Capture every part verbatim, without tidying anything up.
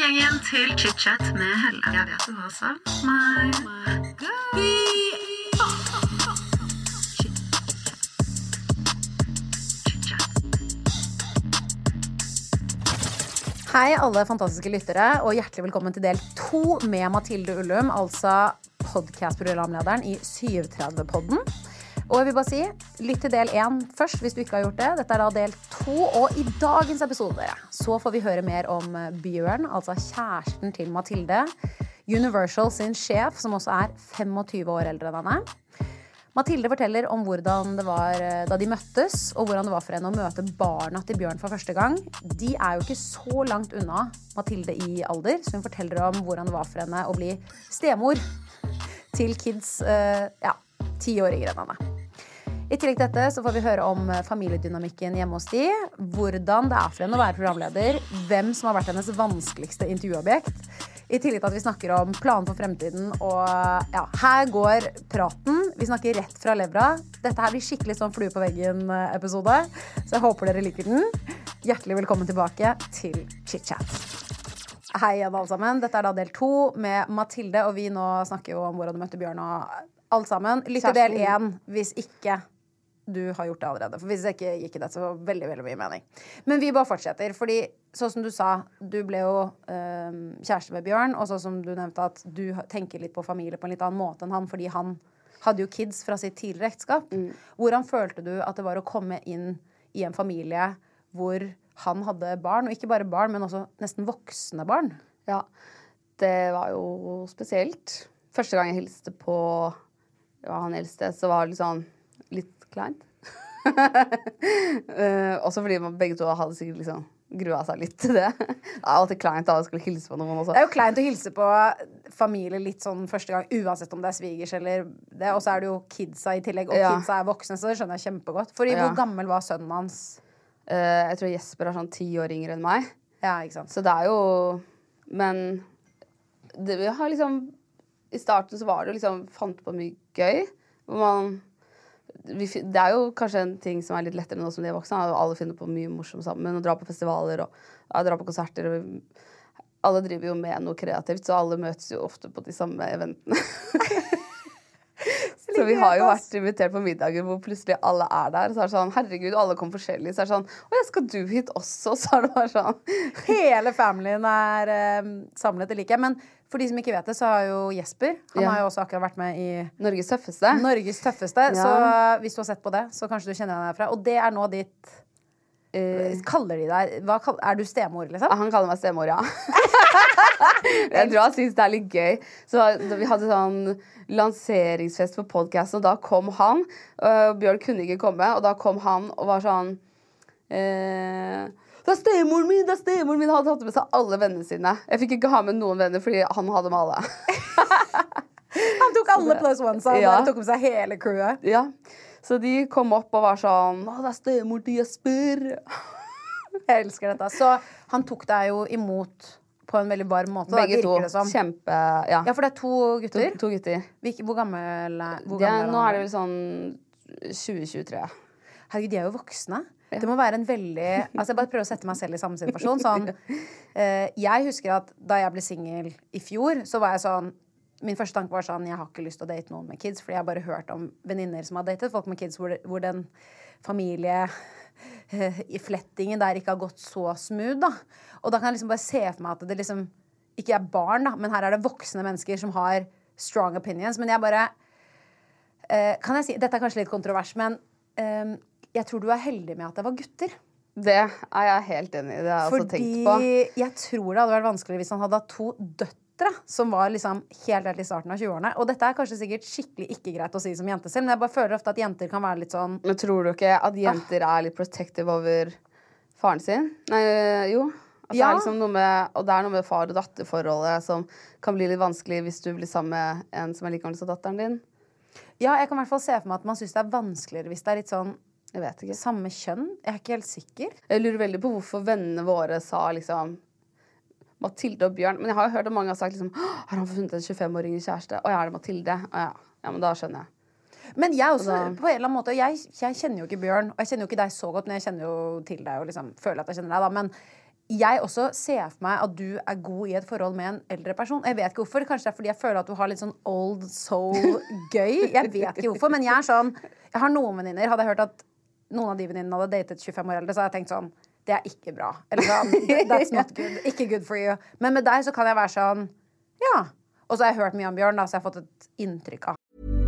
gjengen til chit-chat med Helle. Jeg vet du har savnet meg. Hei alle fantastiske lyttere, og hjertelig velkommen til del to med Mathilde Ullum, altså podcastprogramlederen i syv tretti-podden. Og jeg vil bare si, lytt til del én først hvis du ikke har gjort det. Dette er da del to, og i dagens episode så får vi høre mer om Bjørn, altså kjæresten til Mathilde. Universal sin sjef, som også er tjuefem år eldre enn henne. Mathilde forteller om hvordan det var da de møttes, og hvordan det var for henne å møte barna til Bjørn for første gang. De er jo ikke så langt unna Mathilde i alder, så hun forteller om hvordan det var for henne å bli stemor til kids, ja, ti år yngre enn henne. I tillegg til dette så får vi høre om familiedynamikken hjemme hos de, hvordan det er for henne å være programleder, hvem som har vært hennes vanskeligste intervjuobjekt, i tillegg til at vi snakker om planen for fremtiden, og ja, her går praten. Vi snakker rett fra levra. Dette her blir skikkelig sånn flue på veggen-episode, så jeg håper dere liker den. Hjertelig velkommen tilbake til chit-chat. Hei igjen alle sammen. Dette er da del to med Mathilde, og vi nå snakker jo om hvordan du møtte Bjørn og alt sammen. Lytt til del én hvis ikke du har gjort det allerede. For hvis det ikke gikk i det, så var det veldig, veldig mye mening. Men vi bare fortsetter, fordi sånn som du sa, du ble jo øh, kjæreste med Bjørn, og sånn som du nevnte at du tenker litt på familie på en litt annen måte enn han, fordi han hadde jo kids fra sitt tidligere ekteskap. Mm. Hvordan følte du at det var å komme inn i en familie hvor han hadde barn, og ikke bare barn, men også nesten voksne barn? Ja, det var jo spesielt. Første gang jeg hilste på ja, han eldste, så var det liksom litt kleint. uh, også fordi man begge to hadde sikkert liksom grua seg litt til det. Det er alltid kleint da å skulle hilse på noen også. Det er jo kleint å hilse på familie litt sånn første gang, uansett om det er svigers eller det. Og så er det jo kidsa i tillegg, og ja. Kidsa er voksne, så det skjønner jeg kjempegodt. Fordi ja. Hvor gammel var sønnen hans? Uh, jeg tror Jesper er sånn ti år yngre enn meg. Ja, ikke sant. Så det er jo... Men det, vi har liksom... I starten så var det jo liksom... Fant på mye gøy. Hvor man... Vi, det er jo kanskje en ting som er litt lettere nå som de er voksne. Alle finner på mye morsomt sammen. Og drar på festivaler og ja, drar på konserter. Og alle driver jo med noe kreativt, så alle møtes jo ofte på de samme eventene. Så vi har jo vært invitert på middager hvor plutselig alle er der. Så er det sånn, herregud, alle kommer forskjellig. Så er det sånn, å ja, skal du hit også? Så er det bare sånn. Hele familien er eh, samlet, det liker jeg. Men for de som ikke vet det, så har jo Jesper, han ja. Har jo også akkurat vært med i Norges tøffeste. Norges tøffeste. Ja. Så hvis du har sett på det, så kanskje du kjenner deg derfra. Og det er nå ditt, uh, kaller de deg, hva, er du stemor, liksom? Ja, han kaller meg stemor, ja. Jeg tror han synes det er litt gøy. Så vi hadde sånn lanseringsfest på podcasten, og da kom han, og Bjørn kunne ikke komme, og da kom han og var sånn, eh, det er stemoren min, det er stemoren min. Han hadde tatt med seg alle vennene sine. Jeg fikk ikke ha med noen venner, fordi han hadde med alle. Han tok alle plus one, så han ja. Tok med seg hele crewet. Ja, så de kom opp og var sånn, å, det er stemor til Jesper. Jeg elsker dette. Så han tok deg jo imot på en veldig varm måte. Begge da, to, det som. Kjempe, ja. Ja, for det er to gutter. To, to gutter. Hvilke, hvor gammel, hvor de, gammel er han? Nå er det vel sånn tjue tjuetre. Herregud, de er jo voksne. Det må være en veldig... Altså, jeg bare prøver å sette meg selv i samme situasjon. Sånn, uh, jeg husker at da jeg ble single i fjor, så var jeg sånn... Min første tanke var sånn, jeg har ikke lyst til å date noen med kids, fordi jeg har bare hørt om venninner som har datet folk med kids, hvor, hvor den familie... Uh, i flettingen der ikke har gått så smooth, da. Og da kan jeg liksom bare se for meg at det liksom ikke er barn, da, men her er det voksne mennesker som har strong opinions. Men jeg bare... Uh, kan jeg si... Dette er kanskje litt kontrovers, men... Um, jeg tror du er heldig med at det var gutter. Det er jeg helt enig i. Det har jeg også tenkt på. Fordi jeg tror det hadde vært vanskeligere hvis han hadde hatt to døtre som var liksom helt, helt i starten av tjueårene. Og dette er kanskje sikkert skikkelig ikke greit å si som jente selv, men jeg bare føler ofte at jenter kan være litt sånn... Men tror du ikke at jenter ah. er litt protective over faren sin? Nei, jo. At ja. Det er liksom noe med, og det er noe med far- og datterforholdet som kan bli litt vanskelig hvis du blir sammen med en som er like gammel som datteren din. Ja, jeg kan i hvert fall se for meg at man synes det er vanskeligere hvis det er litt sånn jeg vet ikke. Samme kjønn? Jeg er ikke helt sikker. Jeg lurer veldig på hvorfor vennene våre sa liksom Mathilde og Bjørn. Men jeg har jo hørt at mange har sagt liksom har han funnet en tjuefem-åring kjæreste? Å ja, er det Mathilde? Å ja. Ja, men da skjønner jeg. Men jeg også, da, på en eller annen måte, jeg, jeg kjenner jo ikke Bjørn, og jeg kjenner jo ikke deg så godt, men jeg kjenner jo til deg og liksom føler at jeg kjenner deg da, men jeg også ser for meg at du er god i et forhold med en eldre person. Jeg vet ikke hvorfor. Kanskje det er fordi jeg føler at du har litt sånn old soul gøy. Jeg vet ikke hvorfor, men jeg er sånn jeg har noen venninner. Hadde jeg hørt at noen av de venninnene hadde datet tjuefem år eldre, så hadde jeg tenkt sånn det er ikke bra. Eller sånn, that's not good. Ikke good for you. Men med deg så kan jeg være sånn ja. Og så har jeg hørt mye om Bjørn, da, så jeg har fått et inntrykk av.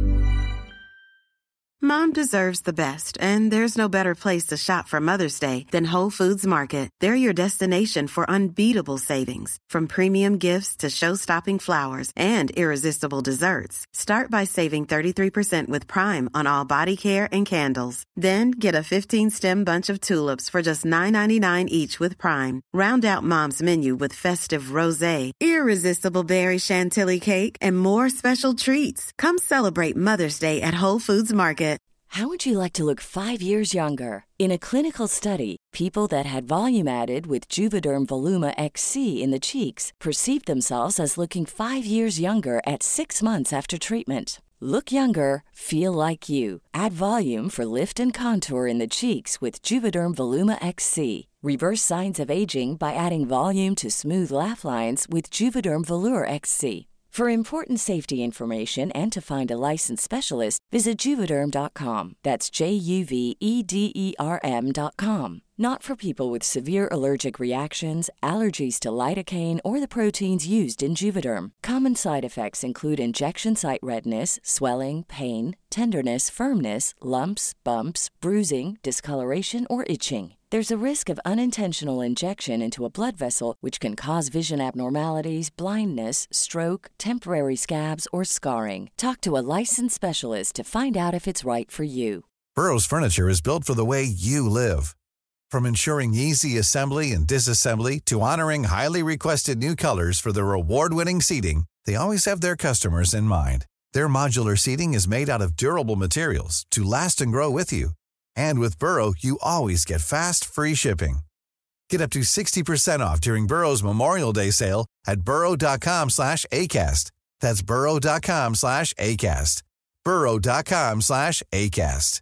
Mom deserves the best, and there's no better place to shop for Mother's Day than Whole Foods Market. They're your destination for unbeatable savings, from premium gifts to show-stopping flowers and irresistible desserts. Start by saving thirty-three percent with Prime on all body care and candles. Then get a fifteen-stem bunch of tulips for just nine ninety-nine each with Prime. Round out Mom's menu with festive rosé, irresistible berry chantilly cake, and more special treats. Come celebrate Mother's Day at Whole Foods Market. How would you like to look five years younger? In a clinical study, people that had volume added with Juvederm Voluma X C in the cheeks perceived themselves as looking five years younger at six months after treatment. Look younger, feel like you. Add volume for lift and contour in the cheeks with Juvederm Voluma X C. Reverse signs of aging by adding volume to smooth laugh lines with Juvederm Volure X C. For important safety information and to find a licensed specialist, visit Juvederm dot com. That's J U V E D E R M dot com. Not for people with severe allergic reactions, allergies to lidocaine, or the proteins used in Juvederm. Common side effects include injection site redness, swelling, pain, tenderness, firmness, lumps, bumps, bruising, discoloration, or itching. There's a risk of unintentional injection into a blood vessel, which can cause vision abnormalities, blindness, stroke, temporary scabs, or scarring. Talk to a licensed specialist to find out if it's right for you. Burrow's furniture is built for the way you live. From ensuring easy assembly and disassembly to honoring highly requested new colors for their award-winning seating, they always have their customers in mind. Their modular seating is made out of durable materials to last and grow with you. And with Burrow, you always get fast, free shipping. Get up to sixty percent off during Burrow's Memorial Day sale at burrow.com slash ACAST. That's burrow.com slash ACAST. burrow.com slash ACAST.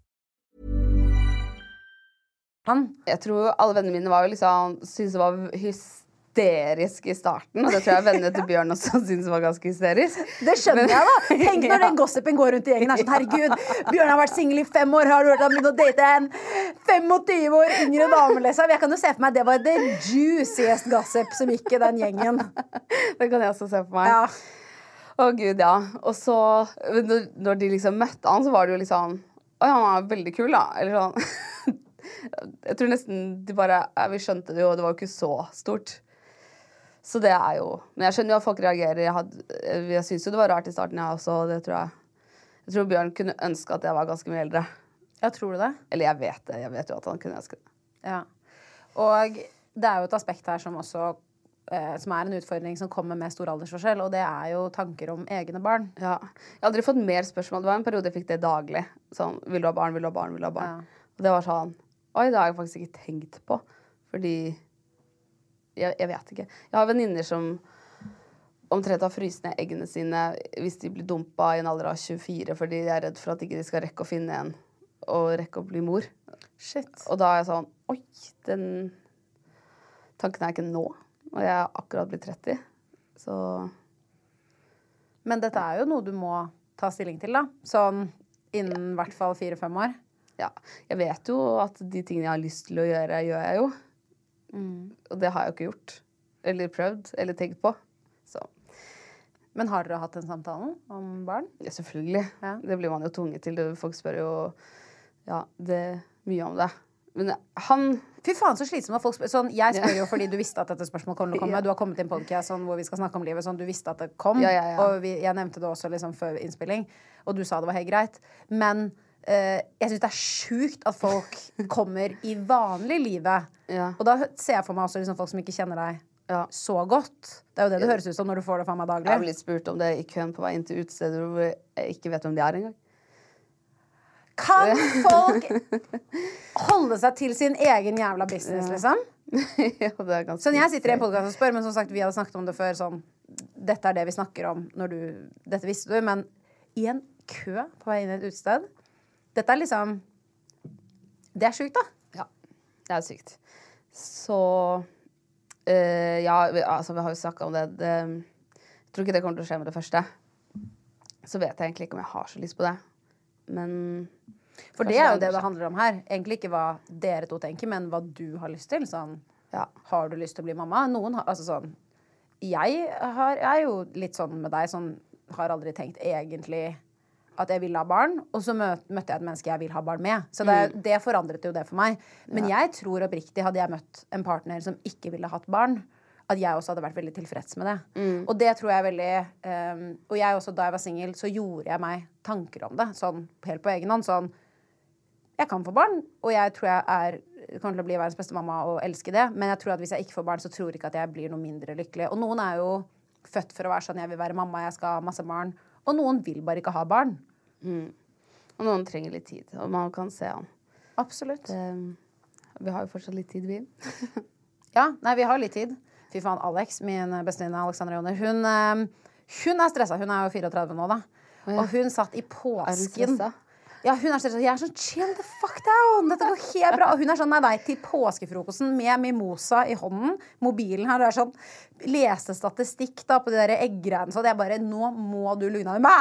Jeg tror alle vennene mine var jo liksom, syntes det var hysterisk i starten, og det tror jeg vennene til Bjørn også syntes var ganske hysterisk. Det skjønner Men, jeg da. Tenk når ja. den gossipen går rundt i gjengen. Er sånn, herregud, Bjørn har vært single i fem år, har du hørt at han begynner å date en tjuefem år yngre dame, liksom. Jeg kan jo se for meg, det var det juiciest gossip som gikk i den gjengen. Det kan jeg også se for meg. Ja. Å Gud, ja. Og så, når, når de liksom møtte han, så var det jo liksom, oi, han er veldig kul da, eller sånn. Jeg tror nesten de bare, ja, vi skjønte det jo, det var jo ikke så stort. Så det er jo, men jeg skjønner jo at folk reagerer. Jeg, hadde, jeg synes jo det var rart i starten, jeg også, det tror jeg. Jeg tror Bjørn kunne ønske at jeg var ganske mye eldre. Ja, tror du det? Eller jeg vet det, jeg vet jo at han kunne ønske det. Ja, og det er jo et aspekt her som også, eh, som er en utfordring som kommer med stor aldersforskjell, og det er jo tanker om egne barn. Ja, jeg har aldri fått mer spørsmål, det var en periode jeg fikk det daglig. Sånn, vil du ha barn, vil du ha barn, vil du ha barn? Ja. Og det var sånn, oi, det har jeg faktisk ikke tenkt på, fordi jeg, jeg vet ikke. Jeg har venninner som omtrent har fryst ned eggene sine hvis de blir dumpet i en alder av tjuefire, fordi de er redd for at ikke de skal rekke å finne en og rekke å bli mor. Shit. Og da er jeg sånn, oi, den tanken er ikke nå, og jeg er akkurat blitt tretti. Så... Men dette er jo noe du må ta stilling til da, sånn innen i hvert fall fire-fem år. Ja, jeg vet jo at de tingene jeg har lyst til å gjøre, gjør jeg jo. Mm. Og det har jeg jo ikke gjort. Eller prøvd, eller tenkt på. Så. Men har dere hatt en samtale om barn? Ja, selvfølgelig. Ja. Det blir man jo tvunget til. Folk spør jo ja, det, mye om det. Men han... Fy faen, så slitsomt at folk spør. Sånn, jeg spør jo fordi du visste at dette spørsmålet kom til å komme. Ja. Du har kommet til en podcast sånn, hvor vi skal snakke om livet, sånn du visste at det kom. Ja, ja, ja. Og vi, jeg nevnte det også liksom, før innspilling, og du sa det var helt greit. Men... Uh, jeg synes det er sjukt at folk kommer i vanlig livet. Ja. Og da ser jeg for meg også liksom, folk som ikke kjenner deg ja. så godt. Det er jo det det høres ut som når du får det fra meg daglig. Jeg har blitt spurt om det i køen på vei inn til utesteder hvor jeg ikke vet om de er engang. Kan folk holde seg til sin egen jævla business, ja. liksom? Ja, det er ganske... Sånn, jeg sitter i en podcast og spør, men som sagt, vi hadde snakket om det før, sånn, dette er det vi snakker om når du, dette visste du, men i en kø på vei inn i et utested, dette er liksom, det er sykt da. Ja, det er sykt. Så Uh, ja, vi, altså, vi har jo snakket om det. det. Jeg tror ikke det kommer til å skje med det første. Så vet jeg egentlig ikke om jeg har så lyst på det. Men... For det er jo det det handler om her. Egentlig ikke hva dere to tenker, men hva du har lyst til. Sånn, ja. Har du lyst til å bli mamma? Noen har, altså sånn, jeg, har, jeg er jo litt sånn med deg, sånn, har aldri tenkt egentlig at jeg vil ha barn, og så møt, møtte jeg et menneske jeg vil ha barn med. Så det, mm. det forandret jo det for meg. Men ja. jeg tror oppriktig, hadde jeg møtt en partner som ikke ville hatt barn, at jeg også hadde vært veldig tilfreds med det. Mm. Og det tror jeg er veldig... Um, og jeg også, da jeg var single, så gjorde jeg meg tanker om det, sånn helt på egen hånd, sånn, jeg kan få barn, og jeg tror jeg er, kommer til å bli verdens beste mamma og elske det, men jeg tror at hvis jeg ikke får barn, så tror jeg ikke at jeg blir noe mindre lykkelig. Og noen er jo født for å være sånn, jeg vil være mamma, jeg skal ha masse barn, og noen vil bare ikke ha barn. Mm. Og noen trenger litt tid, og man kan se an. Absolutt. Det, vi har jo fortsatt litt tid, vi. Ja, nei, vi har litt tid. Fy faen, Alex, min bestevenninne Alexandra Joner, hun, hun er stresset. Hun er jo fireogtredve nå, da. Oh, ja. Og hun satt i påsken. Er hun stresset? Ja, hun er stresset. Jeg er sånn, chill the fuck down. Dette går helt bra. Og hun er sånn, nei, nei, til påskefrokosten med mimosa i hånden. Mobilen her, og er sånn, leste statistikk da på de der eggreiene. Så det er bare, nå må du lugna deg.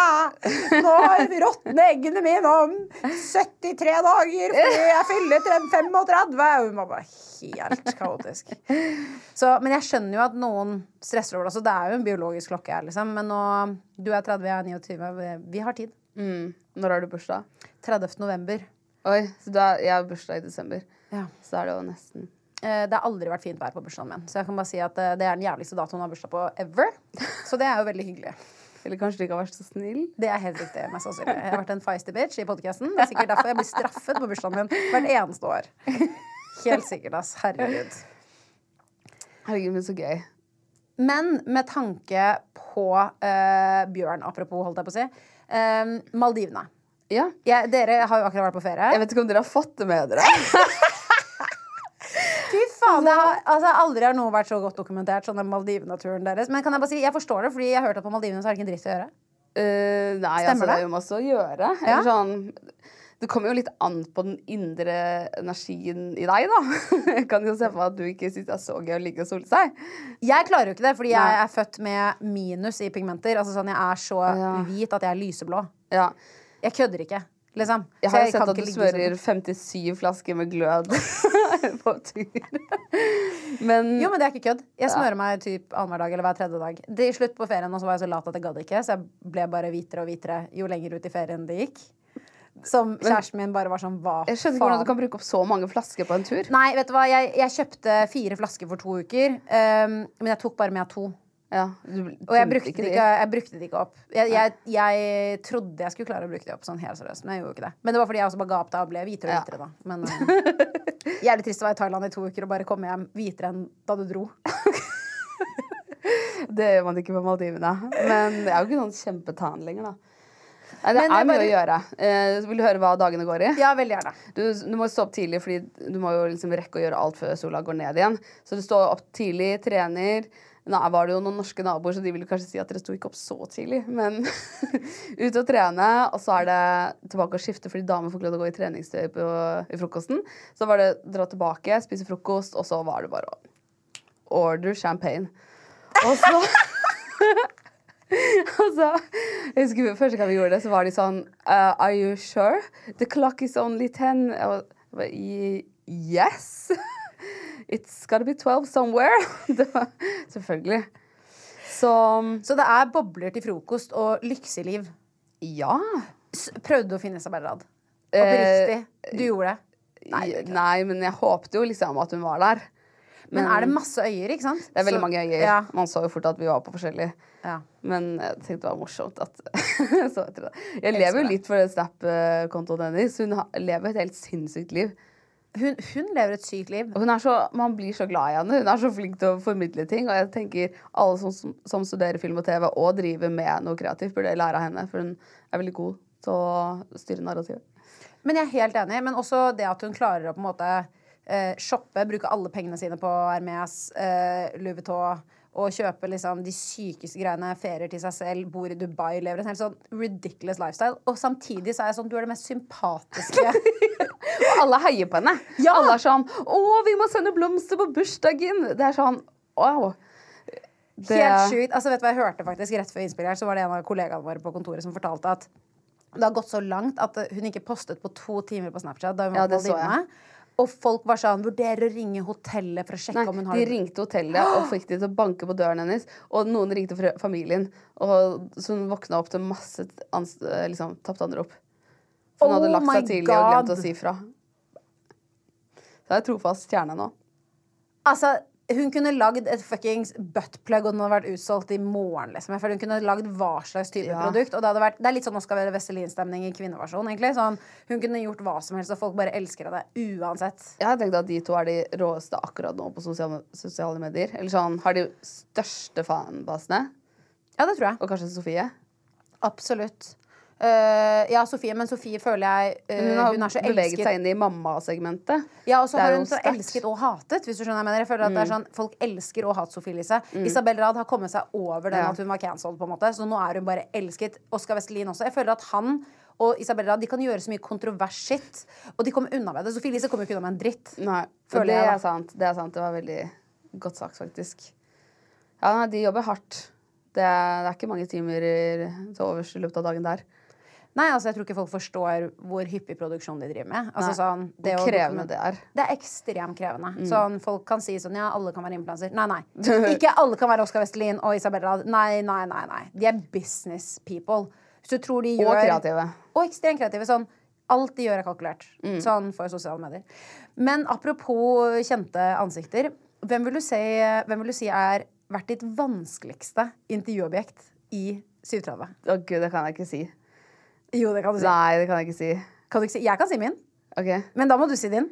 Nå har vi råttende eggene mine om syttitre dager, fordi jeg fyller femogtredve. Og hun var bare helt kaotisk. Så, men jeg skjønner jo at noen stresser over det. Så det er jo en biologisk klokke her, liksom. Men nå, du er tretti, jeg er niogtyve. Vi, vi har tid. Mm. Når har du bursdag? tredivte november. Oi, så du er, jeg har bursdag i desember. Ja. Så er det jo nesten... Eh, det har aldri vært fint vær på bursdagen min. Så jeg kan bare si at eh, det er den jævligste datoen jeg har bursdag på ever. Så det er jo veldig hyggelig. Eller kanskje du ikke har vært så snill? Det er helt riktig, mest sannsynlig. Jeg har vært en feisty bitch i podcasten. Det er sikkert derfor jeg blir straffet på bursdagen min hvert eneste år. Helt sikkert, ass. Herregud. Herregud, men så gøy. Men med tanke på eh, Bjørn, apropos, holdt jeg på å si, eh, Maldivene. Ja. Ja, dere har jo akkurat vært på ferie. Jeg vet ikke om dere har fått det med dere. Fy faen, det har, altså, aldri har noe vært så godt dokumentert sånn den Maldivene-turen deres. Men kan jeg bare si, jeg forstår det, fordi jeg har hørt at på Maldivene så er det ikke en dritt å gjøre. Uh, nei, Stemmer altså, det? det er jo masse å gjøre. Ja? Eller sånn, det kommer jo litt an på den indre energien i deg, da. Jeg kan jo se på at du ikke synes det er så gøy å ligge og sole seg. Jeg klarer jo ikke det, fordi Nei. jeg er født med minus i pigmenter. Altså sånn, jeg er så Ja. hvit at jeg er lyseblå. Ja. Jeg kødder ikke, liksom. Jeg Så har jo kan sett at ikke du ligge smører sånn. femtisju flasker med glød på tur. Men Jo, men det er ikke kødd. Jeg smører meg typ annenhver dag eller hver tredje dag. Det, I slutt på ferien og så var jeg så lat at jeg gadd ikke, så jeg ble bare hvitere og hvitere jo lenger ut i ferien det gikk. Som kjæresten min bare var sånn, hva faen? jeg skjønner ikke hvordan du kan bruke opp så mange flasker på en tur. Nei, vet du hva, jeg, jeg kjøpte fire flasker for to uker, um, men jeg tok bare med to. Ja, du, Og jeg brukte, ikke det de. ikke, jeg brukte det ikke opp. Jeg, jeg, jeg trodde jeg skulle klare å bruke det opp sånn helt seriøst, men jeg gjorde ikke det. Men det var fordi jeg også bare ga opp da og ble hvitere og hvitere da. Men uh, jævlig trist å være i Thailand i to uker og bare komme hjem hvitere enn da du dro. Det gjør man ikke på Maldivene. Men det er jo ikke sånn kjempetan lenger, da. Nei, det Men er jeg mye bare- å gjøre. Eh, vil du høre hva dagene går i? Ja, veldig gjerne. Du, du må stå opp tidlig, fordi du må jo liksom rekke å gjøre alt før sola går ned igjen. Så du står opp tidlig, trener. Nå var det jo noen norske naboer, så de ville kanskje si at dere sto ikke opp så tidlig. Men ut og trene, og så er det tilbake å skifte, fordi damer får ikke lov til å gå i treningstøy på, i frokosten. Så var det dra tilbake, spise frokost, og så var det bare å order champagne. Og så... Og så, jeg husker første gang vi gjorde det, så var de sånn uh, Are you sure? The clock is only ten. Jeg var, yes! It's gotta be twelve somewhere. Det var, selvfølgelig. Så Så det er bobler til frokost og lykseliv. ja. S- Prøvde å finne Saberrad. Oppriktig. Du gjorde det. Nei, Nei, men jeg håpte jo liksom at hun var der. Men er det masse øyer, ikke sant? Det er veldig Så- mange øyer. Ja. Man så jo fort at vi var på forskjellig. Ja. Men jeg tenkte det var morsomt at så etter det. Jeg lever jo litt for Snap-kontoen hennes. Hun har- lever et helt sinnssykt liv. Hun, hun lever et sykt liv. Og hun er så, man blir så glad i henne. Hun er så flink til å formidle ting. Og jeg tenker alle som, som, som studerer film og T V og driver med noe kreativt, burde lære av henne. For hun er veldig god til å styre narrativet. Men jeg er helt enig. Men også det at hun klarer å på en måte eh, shoppe, bruke alle pengene sine på Hermes, eh, Louis Vuitton og kjøper liksom de sykeste greiene, ferier til seg selv, bor i Dubai, lever en helt sånn ridiculous lifestyle. Og samtidig så er jeg sånn, du er det mest sympatiske. Og alle heier på henne. Ja. Alle er sånn, å, vi må sende blomster på bursdagen. Det er sånn, wow. Det... Helt sjukt. Altså, vet du hva jeg hørte faktisk rett før innspillet her, så var det en av kollegaene våre på kontoret som fortalte at det har gått så langt at hun ikke postet på to timer på Snapchat da hun var Ja, det på så jeg. Maldivene. Og folk var sånn, vurderer å ringe hotellet for å sjekke Nei, om hun har de ringte hotellet og fikk de til å banke på døren hennes. Og noen ringte fra familien. Og så hun våkna opp til masse ans- liksom, tapt anrop. For hun Oh hadde lagt my seg tidlig og glemt God. å si fra. Så jeg er trofast kjerne nå. Altså, hun kunne lagd et fuckings buttplug, og den hadde vært utsolgt i morgen, liksom. For hun kunne lagd hva slags type Ja. produkt. Og det hadde vært, det er litt sånn Oscar Vesselin-stemning i kvinneversjon, egentlig. Sånn, hun kunne gjort hva som helst, og folk bare elsker henne uansett. Jeg har tenkt at de to er de råeste akkurat nå på sosiale, sosiale medier. Eller sånn, har de største fanbasene. Ja, det tror jeg. Og kanskje Sofie. Absolutt. Uh, ja, Sofie, men Sofie føler jeg uh, Hun har hun er så beveget elsket. seg inn i mamma-segmentet. Ja, og så Det er har jo hun så sterkt. elsket og hatet, hvis du skjønner hva jeg mener. Jeg føler at det er sånn, folk elsker og hater Sofie Elise. Isabel Rad har kommet seg over den Ja. at hun var cancelled, på en måte. Så nå er hun bare elsket. Oscar Vestelin også. Jeg føler at han og Isabel Rad, de kan gjøre så mye kontrovers-shit, og de kommer unna med det. Sofie Elise kommer jo ikke unna med en dritt. Nei, og Føler det jeg, da. er sant. Det er sant. Det var veldig godt sagt, faktisk. Ja, nei, de jobber hardt. Det er, det er ikke mange timer i- til overs i løpet av dagen der. Nei, altså jeg tror ikke folk forstår hvor hyppig produksjon de driver med. Altså, Nei. sånn, det Hvor å krevende dokument- det er. Det er ekstremt krevende. Sånn, folk kan si sånn, ja, alle kan være influencer. Nei, nei. Ikke alle kan være Oscar Vestelin og Isabel Rad. Nei, nei, nei, nei. De er business people. Hvis du tror de gjør... Og kreative. Og ekstremt kreative. Sånn, alt de gjør er kalkulert. Mm. Sånn for sosiale medier. Men apropos kjente ansikter. Hvem vil du si, hvem vil du si er vært ditt vanskeligste intervjuobjekt i syv tretti? Å gud, det kan jeg ikke si. Jo, det kan du si. Nei, det kan jeg ikke si. Kan du ikke si. Jeg kan si min. Ok. Men da må du si din.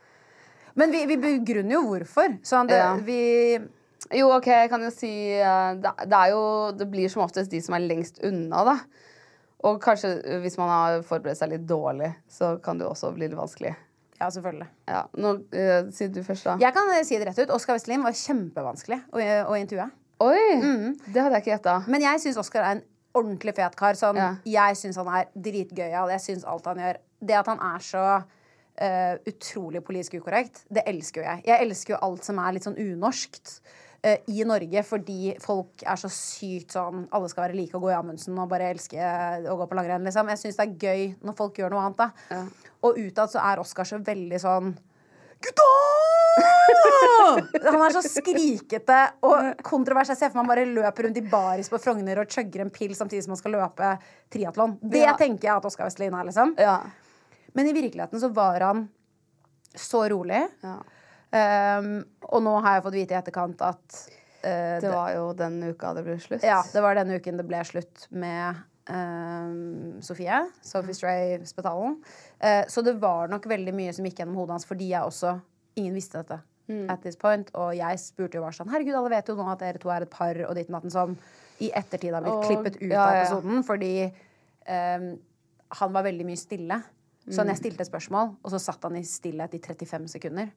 Men vi, vi begrunner jo hvorfor. Sånn, det, Ja. vi... Jo, ok, jeg kan jo si eh, det, det er jo Det blir som oftest de som er lengst unna, da. Og kanskje eh, hvis man har forberedt seg litt dårlig, så kan det jo også bli litt vanskelig. Ja, selvfølgelig. Ja, nå eh, sier du først, da. Jeg kan eh, si det rett ut. Oscar Vestelin var kjempevanskelig å, å intervjue. Oi! Det hadde jeg ikke gjetta. Men jeg syns Oscar er en ordentlig fet kar. Sånn, Ja. Jeg syns han er dritgøyal. Jeg syns alt han gjør. Det at han er så eh, utrolig politisk ukorrekt, det elsker jo jeg. Jeg elsker jo alt som er litt sånn unorskt eh, i Norge, fordi folk er så sykt sånn alle skal være like og gå i Amundsen og bare elske å gå på langrenn, liksom. Jeg syns det er gøy når folk gjør noe annet, da. Ja. Og utad så er Oscar så veldig sånn Gutta! Han er så skrikete og kontrovers. Jeg ser for meg han bare løper rundt i baris på Frogner og chugger en pil samtidig som han skal løpe triatlon. Det Ja. tenker jeg at Oscar Vestelin er, liksom. Ja. Men i virkeligheten så var han så rolig. ja. Um, og nå har jeg fått vite i etterkant at uh, Det var jo den uka det ble slutt. ja, det var denne uken det ble slutt med um, Sofie, Sophie Stray-spetalen. Uh, så det var nok veldig mye som gikk gjennom hodet hans, fordi jeg også ingen visste dette at this point. Og jeg spurte jo bare sånn, herregud, alle vet jo nå at dere to er et par, og ditt natten som i ettertid har blitt Åh, klippet ut ja, av ja. episoden, fordi um, han var veldig mye stille. Så når jeg stilte et spørsmål, og så satt han i stillhet i trettifem sekunder.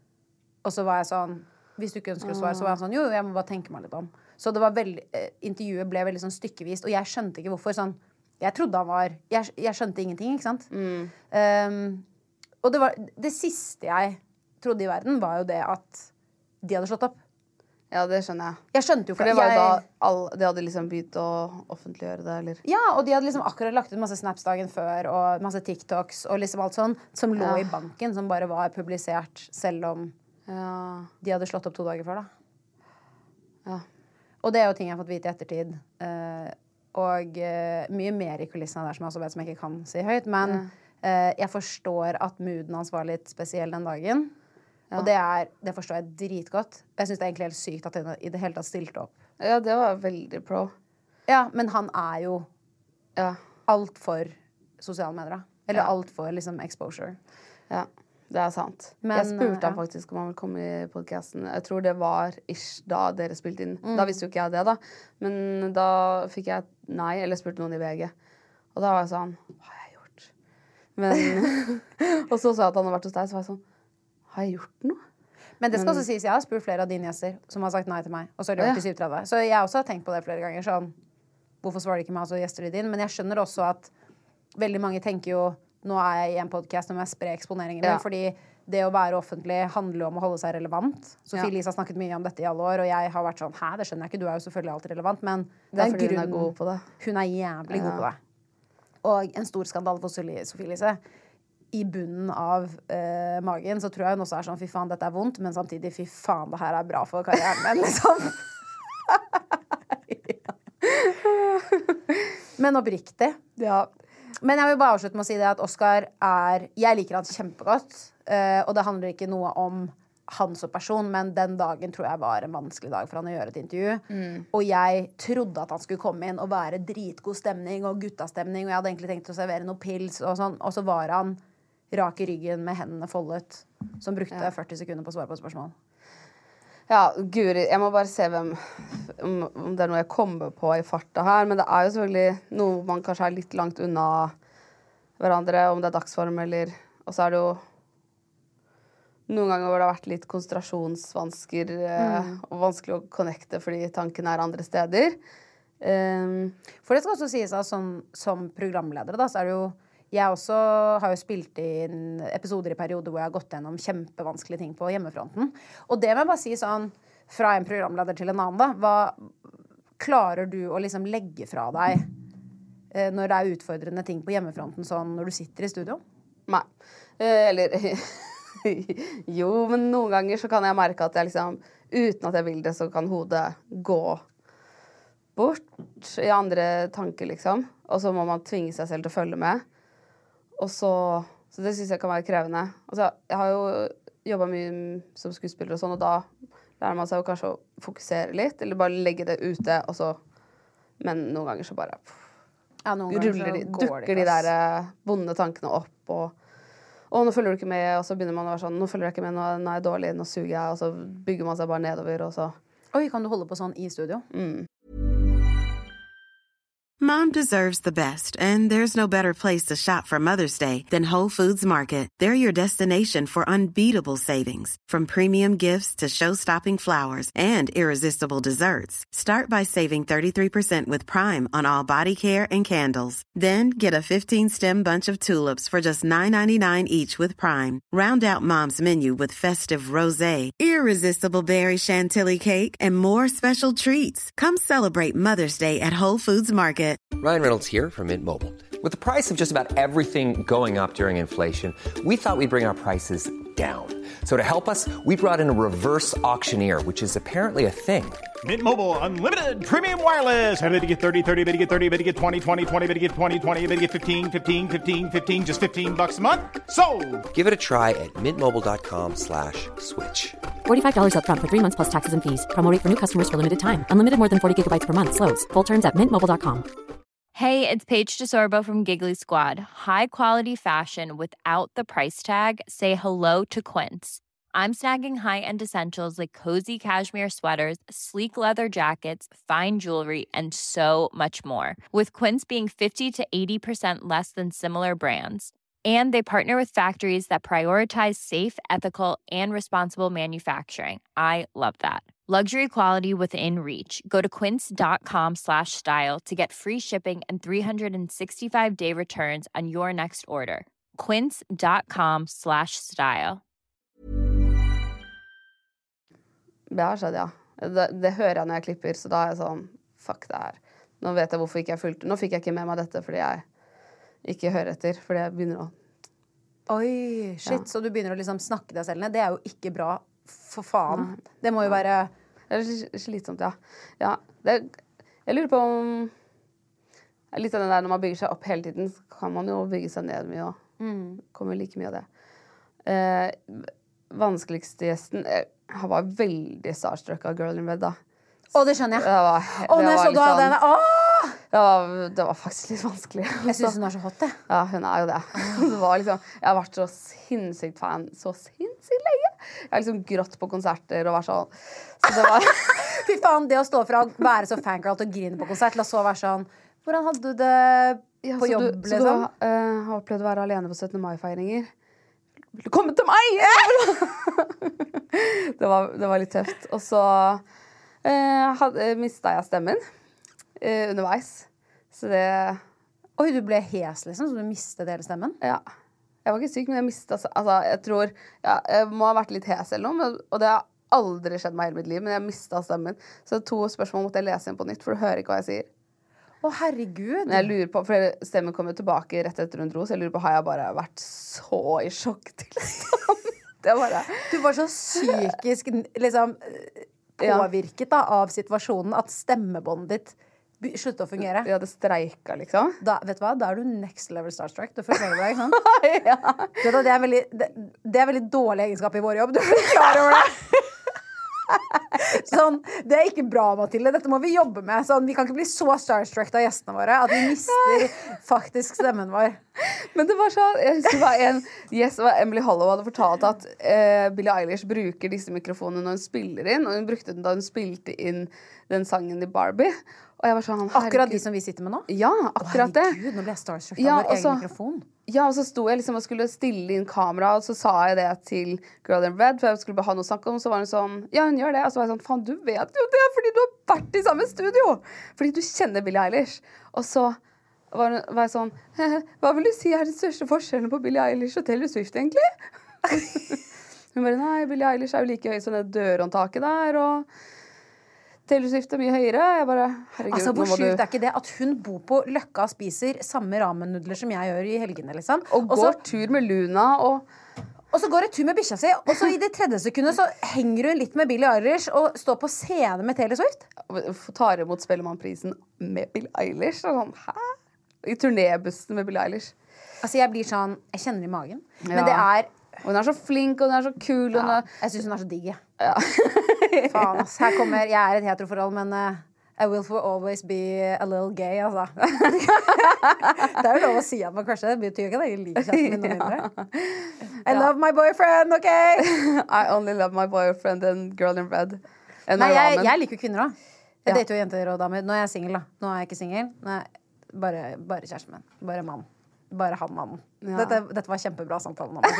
Og så var jeg sånn, hvis du ikke ønsker å svare, så var jeg sånn, jo, jeg må bare tenke meg litt om. Så det var veldig, eh, intervjuet ble veldig sånn stykkevist, og jeg skjønte ikke hvorfor. Sånn, jeg trodde han var, jeg, jeg skjønte ingenting, ikke sant? Um, og det var, det siste jeg trodde i verden var jo det at de hadde slått opp. Ja, det skjønner jeg. Jeg skjønte jo For det var jo jeg, da all, de hadde liksom begynt å offentliggjøre det, eller? Ja, og de hadde liksom akkurat lagt ut masse snaps dagen før, og masse TikToks, og liksom alt sånn, som lå Ja. i banken, som bare var publisert, selv om Ja. de hadde slått opp to dager før, da. Ja. Og det er jo ting jeg har fått vite i ettertid. Eh, og eh, mye mer i kulissene der som jeg også vet som jeg ikke kan si høyt. Men eh, jeg forstår at mooden hans var litt spesiell den dagen. Og det, er, det forstår jeg dritgodt. Jeg syns det er egentlig helt sykt at han i det hele tatt stilte opp. Ja, det var veldig pro. Ja, men han er jo Ja. alt for sosiale medier, da. Eller Ja. alt for liksom exposure. Ja, det er sant. Men, jeg spurte ja. han faktisk om han ville komme i podcasten. Jeg tror det var ish da dere spilte inn. Mm. Da visste jo ikke jeg det, da. Men da fikk jeg et nei, eller spurte noen i V G. Og da var jeg sånn, hva har jeg gjort? Men, og så sa jeg at han hadde vært hos deg, så var jeg sånn, har jeg gjort noe? Men det skal også sies, jeg har spurt flere av dine gjester som har sagt nei til meg, og så har de vært i syv tretti. Så jeg også har tenkt på det flere ganger, sånn, hvorfor svarer de ikke meg altså gjester din? Men jeg skjønner også at veldig mange tenker jo, nå er jeg i en podcast, nå må jeg spre eksponeringen min, Ja. fordi det å være offentlig handler jo om å holde seg relevant. Sofie Ja. Elise har snakket mye om dette i alle år, og jeg har vært sånn, hæ, det skjønner jeg ikke, du er jo selvfølgelig alltid relevant, men Det er en fordi hun er grunn- god på det. Hun er jævlig god Ja. på det. Og en stor skandale for Sofie Elise, i bunnen av eh, magen, så tror jeg hun også er sånn, fy faen, dette er vondt, men samtidig, fy faen, det her er bra for karrieren min, liksom. Men oppriktig. Ja. Men jeg vil bare avslutte med å si det at Oscar er, jeg liker han kjempegodt, eh, og det handler ikke noe om han som person, men den dagen tror jeg var en vanskelig dag for han å gjøre et intervju. Mm. Og jeg trodde at han skulle komme inn og være dritgod stemning og guttastemning, og jeg hadde egentlig tenkt å servere noe pils og sånn, og så var han rak i ryggen med hendene foldet, som brukte Ja. førti sekunder på å svare på et spørsmål. Ja, Guri, jeg må bare se hvem, om, om det er noe jeg kommer på i farta her, men det er jo selvfølgelig noe man kanskje er litt langt unna hverandre, om det er dagsform eller, og så er det jo noen ganger hvor det har vært litt konsentrasjonsvansker eh, og vanskelig å connecte fordi tankene er andre steder. Um, For det skal også sies at som, som programledere da, så er det jo jeg også har jo spilt inn episoder i perioder hvor jeg har gått gjennom kjempevanskelige ting på hjemmefronten. Og det må jeg bare si sånn, fra en programleder til en annen da, hva klarer du å liksom legge fra deg eh, når det er utfordrende ting på hjemmefronten, sånn når du sitter i studio? nei. Eh, eller jo, men noen ganger så kan jeg merke at jeg liksom, uten at jeg vil det, så kan hodet gå bort i andre tanker, liksom. Og så må man tvinge seg selv til å følge med. Og så, så det synes jeg kan være krevende. Altså, jeg har jo jobbet mye som skuespiller og sånn, og da lærer man seg jo kanskje å fokusere litt, eller bare legge det ute, og så, men noen ganger så bare Ja, noen ganger ruller de, så går det dukker ikke, de ass. der eh, vonde tankene opp, og, og nå følger du ikke med, og så begynner man å være sånn, nå følger jeg ikke med, nå, nå er jeg dårlig, nå suger jeg, og så bygger man seg bare nedover, og så Oi, kan du holde på sånn i studio? mm. Mom deserves the best, and there's no better place to shop for Mother's Day than Whole Foods Market. They're your destination for unbeatable savings, from premium gifts to show-stopping flowers and irresistible desserts. Start by saving thirty-three percent with Prime on all body care and candles. Then get a fifteen-stem bunch of tulips for just nine ninety-nine each with Prime. Round out Mom's menu with festive rosé, irresistible berry chantilly cake, and more special treats. Come celebrate Mother's Day at Whole Foods Market. Ryan Reynolds here from Mint Mobile. With the price of just about everything going up during inflation, we thought we'd bring our prices down. So to help us, we brought in a reverse auctioneer, which is apparently a thing. Mint Mobile Unlimited Premium Wireless. How to get thirty, thirty, how to get thirty, how to get twenty, twenty, twenty, how to get twenty, twenty, how to get fifteen, fifteen, fifteen, fifteen, just fifteen bucks a month? Sold! Give it a try at mintmobile.com slash switch. forty-five dollars up front for three months plus taxes and fees. Promo rate for new customers for limited time. Unlimited more than forty gigabytes per month. Slows full terms at mint mobile dot com. Hey, it's Paige DeSorbo from Giggly Squad. High quality fashion without the price tag. Say hello to Quince. I'm snagging high-end essentials like cozy cashmere sweaters, sleek leather jackets, fine jewelry, and so much more. With Quince being fifty to eighty percent less than similar brands. And they partner with factories that prioritize safe, ethical, and responsible manufacturing. I love that. Luxury quality within reach. Go to quince.com slash style to get free shipping and three sixty-five day returns on your next order. Quince.com slash style. Det har skjedd, ja. Det, det hører jeg når jeg klipper, så da er jeg sånn, fuck det her. Nå vet jeg hvorfor ikke jeg fulgte. Nå fikk jeg ikke med meg dette fordi jeg ikke hører etter, fordi jeg begynner å... Oi, shit, Ja. så du begynner å liksom snakke deg selv ned. Det er jo ikke bra, for faen. Det må jo være... Det er sl- slitsomt, ja. Ja, det, jeg lurer på om... Litt av det der, når man bygger seg opp hele tiden, så kan man jo bygge seg ned mye, og Mm. kommer like mye av det. Eh, vanskeligste gjesten... Jeg var veldig starstruck av Girl in Red, da. Å, det skjønner Det jeg. var, Å, når det jeg var så du hadde litt den... Åh! det, var, det var faktisk litt vanskelig. Jeg synes hun er så hot, det. Ja, hun er jo det. Det var liksom, jeg har vært så sinnssykt fan så sinnssykt lenge. Jeg har liksom grått på konserter og vært sånn. Så det var... Fy faen, det å stå fra å være så fangirl til å grine på konsert, la så være sånn, hvordan hadde du det Ja, på så jobb, du, så liksom? du uh, har opplevd å være alene på syttende mai-feiringer? vil du komme til meg? det, var, det var litt tøft. Og så eh, hadde, mistet jeg stemmen eh, underveis. Så det... Oi, du ble hes liksom, så du mistet hele stemmen? Ja. Jeg var ikke syk, men jeg mistet... Altså, jeg tror... Ja, jeg må ha vært litt hes eller noe, men, og det har aldri skjedd meg i hele mitt liv, men jeg mistet stemmen. Så to spørsmål måtte jeg lese inn på nytt, for du hører ikke hva jeg sier. Å, herregud. Men jeg lurer på, for stemmen kom jo tilbake rett etter hun dro, så jeg lurer på, har jeg bare vært så i sjokktilstand? Det var det. Du var så psykisk liksom, påvirket da, av situasjonen at stemmebåndet ditt sluttet å fungere. Ja, det streika, liksom. Da, vet du hva? Da er du next level starstruck. Du føler deg, ikke sant? Ja. Det, det, er veldig, det, det er veldig dårlig egenskap i vår jobb. Du er klar over det. Sånn, det er ikke bra, Mathilde. Dette må vi jobbe med. Sånn, vi kan ikke bli så starstruck av gjestene våre at vi mister faktisk stemmen vår. Men det var sånn, jeg husker det var en yes, var Emily Hollow hadde fortalt at eh, Billie Eilish bruker disse mikrofonene når hun spiller inn, og hun brukte den da hun spilte inn den sangen i Barbie. Og jeg var sånn, akkurat de som vi sitter med nå? Ja, akkurat det. Herregud, nå ble jeg starstruck av ja, vår egen så, mikrofon. Ja, og så sto jeg liksom og skulle stille inn kamera, og så sa jeg det til Girl in Red, for jeg skulle bare ha noe å snakke om, så var hun sånn, ja, hun gjør det, og så var jeg sånn, faen, du vet jo det, fordi du har vært i samme studio, fordi du kjenner Billie Eilish. Og så var, hun, var jeg sånn, hva vil du si er den største forskjellen på Billie Eilish og Taylor Swift, egentlig? Hun bare, nei, Billie Eilish er jo like høy som det dørhåndtaket der, og Taylor Swift er mye høyere. Jeg bare, herregud, altså, hvor sjukt du... er ikke det at hun bor på Løkka og spiser samme ramen-nudler som jeg gjør i helgene, liksom. Og går Også, tur med Luna, og... Og så går jeg tur med bikkja si, og så i det tredje sekundet så henger hun litt med Billie Eilish og står på scene med Taylor Swift. Tar imot Spellemannprisen med Billie Eilish. Og sånn, hæ? I turnébussen med Billie Eilish. Altså, jeg blir sånn, jeg kjenner det i magen. Ja. Men det er... Og hun er så flink, og hun er så kul. Og ja, er... jeg synes hun er så digg, ja. Ja. Faen, ass. Her kommer, jeg er et heteroforhold, men uh, I will for always be a little gay, altså. Det er jo lov å si at man crusher. Det betyr ikke at jeg liker kjæresten min noe mindre. I ja. love my boyfriend, ok? I only love my boyfriend and Girl in Red. Nei, jeg, jeg liker kvinner også. Jeg ja. dater jo jenter og damer. Nå er jeg single, da. Nå er jeg ikke single. Nei, bare, bare kjæresten min. Bare mann. Bare han mannen. Ja. Dette, dette var kjempebra samtale nå.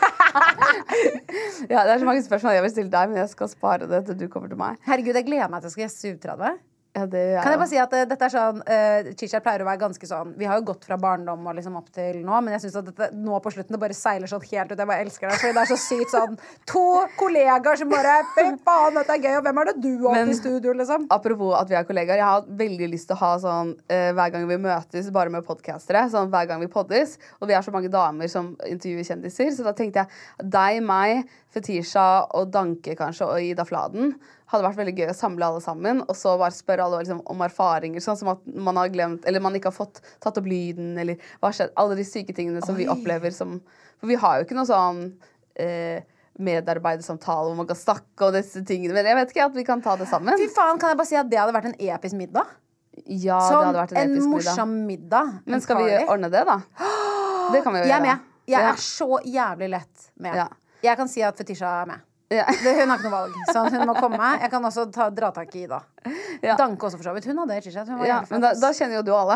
Ja, det er så mange spørsmål jeg vil stille deg, men jeg skal spare det til du kommer til meg. Herregud, jeg gleder meg til å skal gjeste syv tretti. Ja, det er, kan jeg bare si at uh, dette er sånn uh, Chicha pleier å være ganske sånn. Vi har jo gått fra barndom og liksom opp til nå, men jeg synes at dette nå på slutten det bare seiler sånn helt ut. Jeg bare elsker det, fordi det er så sykt sånn to kollegaer som bare fy faen, dette er gøy, og hvem er det du har men, i studio, liksom? Apropos at vi er kollegaer, jeg har veldig lyst til å ha sånn uh, hver gang vi møtes bare med podcastere, sånn hver gang vi poddes, og vi er så mange damer som intervjuer kjendiser, så da tenkte jeg deg, meg, Fetisha og Danke kanskje, og Ida Fladen hadde vært veldig gøy å samle alle sammen, og så bare spørre alle liksom, om erfaringer, sånn som at man har glemt, eller man ikke har fått tatt opp lyden, eller hva skjer, alle de syke tingene som Oi. Vi opplever som, for vi har jo ikke noe sånn eh, medarbeidersamtale hvor man kan snakke og disse tingene, men jeg vet ikke at vi kan ta det sammen. Fy faen, kan jeg bare si at det hadde vært en episk middag? Ja, som det hadde vært en episk middag. Som en morsom middag. Men skal vi ordne det da? Det kan vi jo gjøre. Jeg er med. Jeg ja. er så jævlig lett med. Ja. Jeg kan si at Fetisha er med. Ja. Det, hun har ikke noe valg, så hun må komme. Jeg kan også ta, dra tak i Ida. Ja. Danke også for så vidt. Hun hadde Chicha. Hun var ja, men da, da kjenner jo du alle.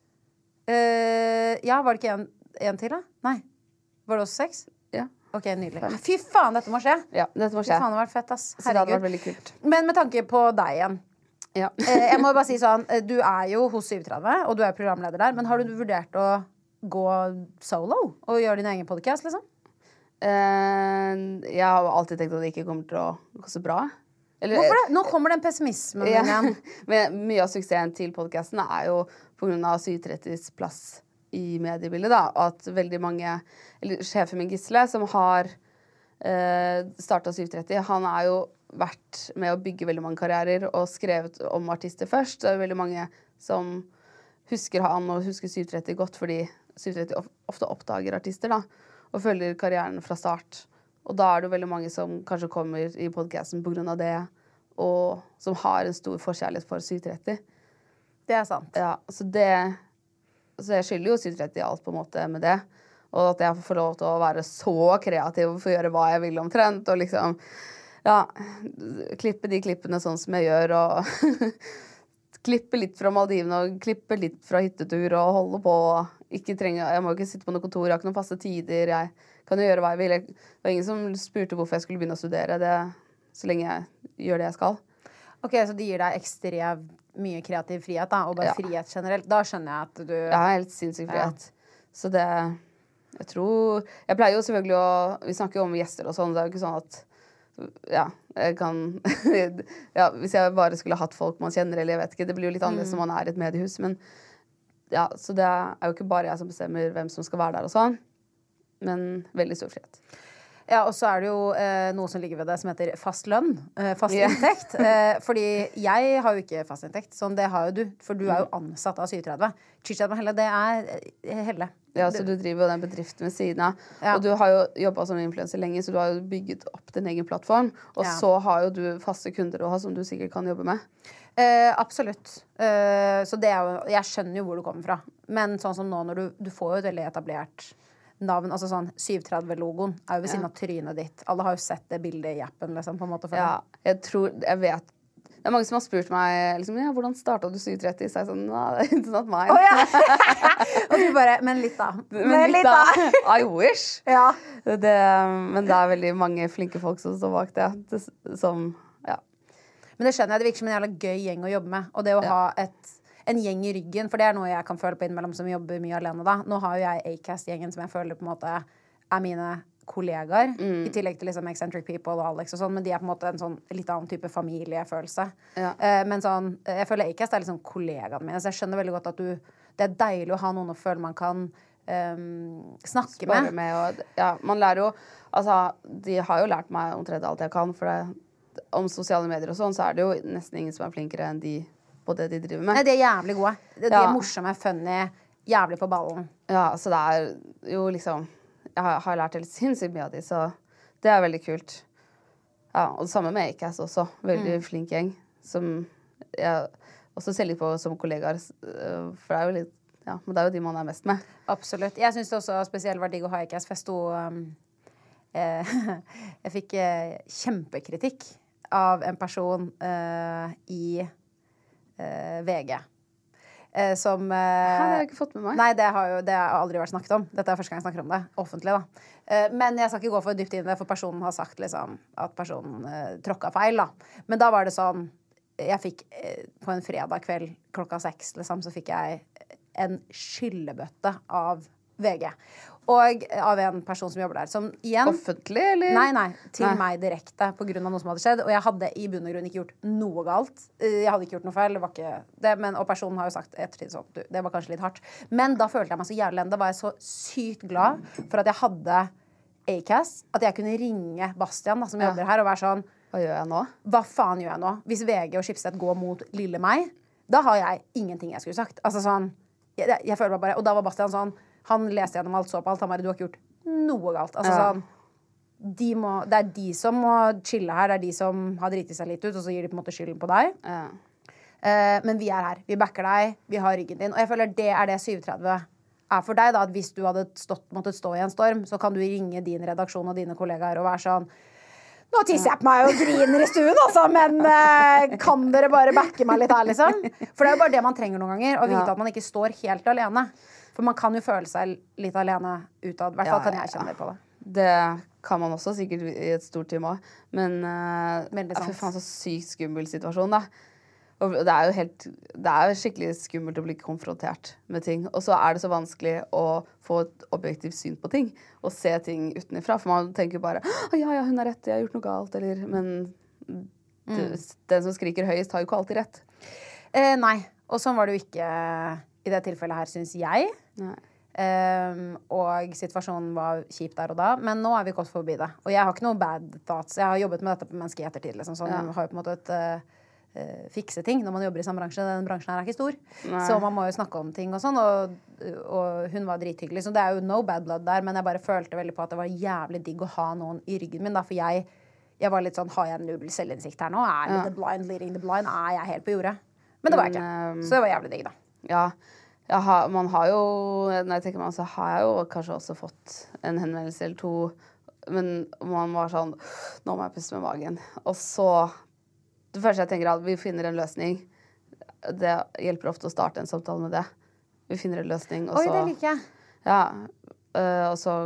Uh, ja, var det ikke en, en til da? Nei. Var det også seks? Ja. Ok, nydelig. Fy faen, dette må skje. Ja, dette må skje. Fy faen, det har vært fett, ass. Så det hadde vært veldig kult. Men med tanke på deg igjen. Ja. uh, jeg må bare si sånn, du er jo hos syv tretti, og du er programleder der, men har du vurdert å gå solo og gjøre din egen podcast, liksom? Uh, jeg har alltid tenkt at det ikke kommer til å gå så bra. Eller, hvorfor det? Nå kommer den pessimismen ja, igjen. Men mye av suksessen til podcasten er jo på grunn av syv trettis plass i mediebildet da, at veldig mange, eller sjefen min Gisle som har uh, startet syv tretti, han er jo vært med å bygge veldig mange karrierer og skrevet om artister først. Det er veldig mange som husker han og husker syv tretti godt fordi syv tretti ofte oppdager artister da og følger karrieren fra start. Og da er det jo veldig mange som kanskje kommer i podcasten på grunn av det, og som har en stor forskjærlighet for syv tretti. Det er sant. Ja, så det... Så jeg skylder jo syv tretti alt på en måte med det. Og at jeg får lov til å være så kreativ og få gjøre hva jeg vil omtrent, og liksom, ja, klippe de klippene sånn som jeg gjør, og klippe litt fra Maldivene, og klippe litt fra hyttetur, og holde på, ikke trenge, jeg må ikke sitte på noe kontor, jeg har ikke noen faste tider, jeg kan jo gjøre hva jeg vil. Det var ingen som spurte hvorfor jeg skulle begynne å studere det, så lenge jeg gjør det jeg skal. Ok, så det gir deg ekstremt mye kreativ frihet da, og bare Ja. frihet generelt. Da skjønner jeg at du... Jeg har helt sinnssyk frihet. Så det, jeg tror, jeg pleier jo selvfølgelig å, vi snakker jo om gjester og sånn, det er jo ikke sånn at, ja, jeg kan, ja, hvis jeg bare skulle hatt folk man kjenner, eller jeg vet ikke, det blir jo litt annerledes når man er i et mediehus, men ja, så det er jo ikke bare jeg som bestemmer hvem som skal være der og sånn, men veldig stor frihet. Ja, og så er det jo eh, noe som ligger ved det som heter fast lønn, eh, fast Yeah. inntekt. Eh, fordi jeg har jo ikke fast inntekt, sånn det har jo du, for du er jo ansatt av syvogtretti. Chicha med Helle, det er eh, Helle. Ja, så du driver jo den bedriften ved siden av, Ja. og du har jo jobbet som influencer lenge, så du har jo bygget opp din egen plattform, og Ja. så har jo du faste kunder å ha, som du sikkert kan jobbe med. Eh, absolutt. Eh, så det er jo, jeg skjønner jo hvor du kommer fra. Men sånn som nå, når du, du får jo et veldig etablert navn, altså sånn syvogtretti-logoen er jo ved siden av trynet ditt. Alle har jo sett det bildet i appen, liksom, på en måte. For Ja, jeg tror, jeg vet, det er mange som har spurt meg, liksom, ja, hvordan startet du syvogtretti? Så jeg er sånn, nei, det er ikke sånn meg. Å ja! Og du bare, men litt da. Men litt da, I wish. Ja. Det, men det er veldig mange flinke folk som står bak det, det som, ja. Men det skjønner jeg, det virker som en jævla gøy gjeng å jobbe med. Og det å Ja. ha et, en gjeng i ryggen, for det er noe jeg kan føle på innimellom som jobber mye alene da. Nå har jo jeg Acast-gjengen som jeg føler på en måte er mine kollegaer, i tillegg til liksom Eccentric People og Alex og sånn, men de er på en måte en sånn litt annen type familiefølelse. Ja. Eh, men sånn, jeg føler Acast er liksom kollegaene mine, så jeg skjønner veldig godt at du, det er deilig å ha noen å føle man kan um, snakke Bare med. med og, ja, man lærer jo, altså, de har jo lært meg omtrent alt jeg kan, for det, om sosiale medier og sånn, så er det jo nesten ingen som er flinkere enn de på det de driver med. Nei, de er jævlig gode. De, de Ja. er morsomme, funny, jævlig på ballen. Ja, så det er jo liksom, jeg har, har lært helt sinnssykt mye av de, så det er veldig kult. Ja, og det samme med Acast også, veldig flink gjeng, som jeg også ser litt på som kollegaer, for det er jo litt, ja, men det er jo de man er mest med. Absolutt. Jeg synes det også spesielt var digg å ha Acast, for jeg sto um, eh, jeg fikk eh, kjempekritikk av en person eh, i eh, V G. Eh, som eh, Hæ, det har jeg ikke fått med meg. Nei, det har jo det har aldri vært snakket om. Dette er første gang jeg snakker om det offentlig, da. Eh, men jeg skal ikke gå for dypt inn i det, for personen har sagt liksom at personen eh, tråkka feil, da. Men da var det sånn, jeg fikk eh, på en fredag kveld klokka seks, liksom, så fikk jeg en skyllebøtte av V G. Og av en person som jobber der, som igjen... Offentlig, eller? Nei, nei, til Nei. meg direkte på grunn av noe som hadde skjedd. Og jeg hadde i bunn og grunn ikke gjort noe galt. Eh, Jeg hadde ikke gjort noe feil, det var ikke det. Men, og personen har jo sagt ettertid sånn, du, det var kanskje litt hardt. Men da følte jeg meg så jævlig lende. Da var jeg så sykt glad for at jeg hadde Acast. At jeg kunne ringe Bastian, da, som Ja. jobber her, og være sånn, Hva gjør jeg nå? hva faen gjør jeg nå? Hvis V G og Schibsted går mot lille meg, da har jeg ingenting jeg skulle sagt. Altså sånn, jeg, jeg føler meg bare, og da var Bastian sånn, han leste gjennom alt, så på alt, han bare, du har ikke gjort noe galt. Altså Ja. sånn, de må, det er de som må chille her, det er de som har dritt seg litt ut, og så gir de på en måte skylden på deg. Ja. Eh, men vi er her, vi backer deg, vi har ryggen din. Og jeg føler det er det syvogtretti er for deg, da, at hvis du hadde stått, måttet stå i en storm, så kan du ringe din redaksjon og dine kollegaer og være sånn, nå tisser jeg på meg og griner i stuen, altså, men eh, kan dere bare backe meg litt her, liksom? For det er jo bare det man trenger noen ganger, å vite Ja. at man ikke står helt alene. For man kan jo føle seg litt alene utad. I hvert fall Ja, kan ja, jeg kjenne ja. det på det. Det kan man også sikkert i et stort team også. Men uh, Veldig fy sant. faen, så sykt skummel situasjon, da. Og det er jo helt, det er jo skikkelig skummelt å bli konfrontert med ting. Og så er det så vanskelig å få et objektivt syn på ting. Og se ting utenifra. For man tenker jo bare, å ja, ja, hun har rett, jeg har gjort noe galt. Eller, men det, den som skriker høyest har jo ikke alltid rett. Eh, nei, og sånn var det jo ikke i det tilfellet her, synes jeg. Nei. Um, og situasjonen var kjip der og da, men nå er vi gått forbi det. Og jeg har ikke noe bad thoughts. Jeg har jobbet med dette på menneske i ettertid, liksom. Så Ja. man har jo på en måte et uh, uh, fikse ting når man jobber i samme bransje. Den bransjen her er ikke stor. Nei. Så man må jo snakke om ting og sånn, og, og hun var drithyggelig. Så det er jo no bad blood der, men jeg bare følte veldig på at det var jævlig digg å ha noen i ryggen min, da, for jeg, jeg var litt sånn, har jeg null selvinnsikt her nå? Er Ja. the blind leading the blind? Er jeg helt på jordet? Men det var jeg Men, ikke. um, Så det var jævlig digg, da. Ja, jeg har, man har jo, når jeg tenker meg, så har jeg jo kanskje også fått en henvendelse eller to, men man var sånn, nå må jeg puste med magen. Og så, det første jeg tenker er at vi finner en løsning. Det hjelper ofte å starte en samtale med det. Vi finner en løsning, og Oi, så... det liker jeg. Ja, øh, og så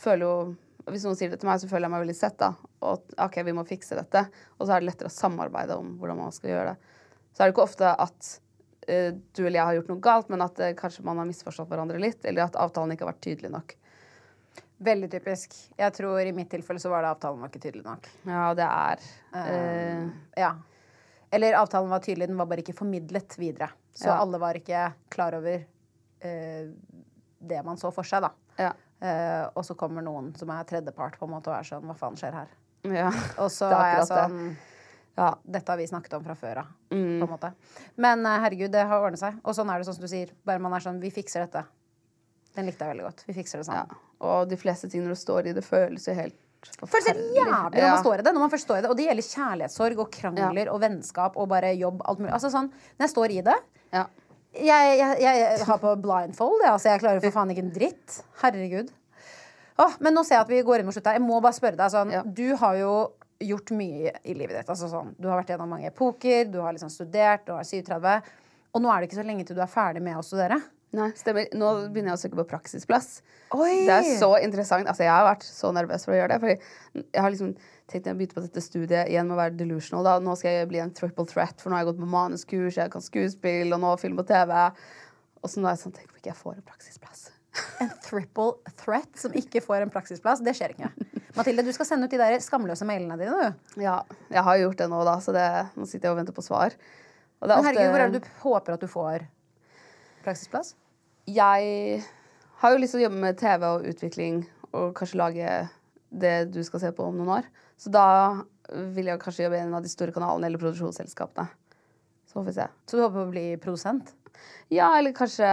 føler jo Hvis noen sier det til meg, så føler jeg meg veldig sett da. Og ok, vi må fikse dette. Og så er det lettere å samarbeide om hvordan man skal gjøre det. Så er det ikke ofte at uh, du eller jeg har gjort noe galt, men at uh, kanskje man har misforstått hverandre litt, eller at avtalen ikke har vært tydelig nok. Veldig typisk. Jeg tror i mitt tilfelle så var det avtalen var ikke tydelig nok. Ja, det er... Uh, ja. Eller avtalen var tydelig, den var bare ikke formidlet videre. Så ja. Alle var ikke klar over uh, det man så for seg da. Ja. Uh, og så kommer noen som er tredjepart på en måte og er sånn, hva faen skjer her? Ja, og så er jeg sånn, ja, dette har vi snakket om fra før da, mm. på en måte. Men uh, herregud, det har ordnet seg. Og sånn er det sånn som du sier, bare man er sånn, vi fikser dette. Den likte jeg veldig godt, vi fikser det sammen. Ja. Og de fleste ting når du står i det føles jo helt forferdelig. Føles helt jævlig når man står i det, når man først står i det. Og det gjelder kjærlighetssorg og krangler ja. Og vennskap og bare jobb, alt mulig. Altså sånn, når jeg står i det, ja. Jeg, jeg, jeg har på blindfold, ja, så jeg klarer for faen ikke en dritt. Herregud. Åh, men nå ser jeg at vi går inn mot slutt her. Jeg må bare spørre deg, sånn, ja. Du har jo gjort mye i livet ditt. Altså sånn, du har vært gjennom mange epoker, du har liksom studert, du har syvogtretti, og nå er det ikke så lenge til du er ferdig med å studere. Nei, stemmer. Nå begynner jeg å søke på praksisplass. Oi! Det er så interessant. Altså, jeg har vært så nervøs for å gjøre det, fordi jeg har liksom tenkt jeg begynte på dette studiet igjen med å være delusional da. Nå skal jeg bli en triple threat, for nå har jeg gått på manuskurs, jeg kan skuespill, og nå film og TV. Og så nå er jeg sånn, tenk om ikke jeg får en praksisplass. En triple threat som ikke får en praksisplass, det skjer ikke. Mathilde, du skal sende ut de der skamløse mailene dine, du. Ja, jeg har gjort det nå da, så det, nå sitter jeg og venter på svar. Og det er Men herregud, ofte, hvor er det du håper at du får praksisplass? Jeg har jo lyst til å jobbe med T V og utvikling, og kanskje lage det du skal se på om noen år. Så da vil jeg kanskje jobbe i en av de store kanalene eller produksjonsselskapene. Så får vi se. Så du håper å bli produsent? Ja, eller kanskje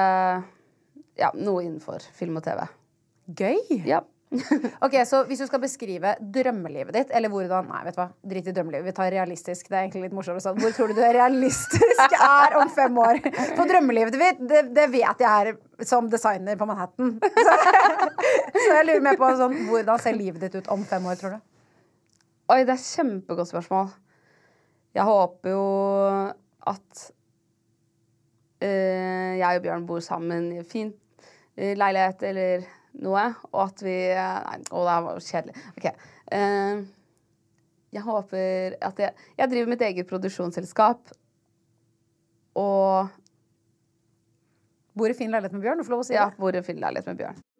ja, noe innenfor film og T V. Gøy! Ja. Ok, så hvis du skal beskrive drømmelivet ditt, eller hvordan, nei, vet du hva, drit i drømmelivet, vi tar realistisk, det er egentlig litt morsomt sånn, hvor tror du du er realistisk er om fem år? For drømmelivet ditt, det, det vet jeg er som designer på Manhattan. Så, så jeg lurer med på sånn, hvordan ser livet ditt ut om fem år, tror du? Oi, det er et kjempegodt spørsmål. Jeg håper jo at uh, jeg og Bjørn bor sammen i en fin uh, leilighet eller noe, og at vi uh, nei, å, det var kjedelig. Ok. Uh, jeg håper at jeg, jeg driver mitt eget produksjonsselskap, og bor i fin leilighet med Bjørn, du får lov å si det. Ja, bor i fin leilighet med Bjørn.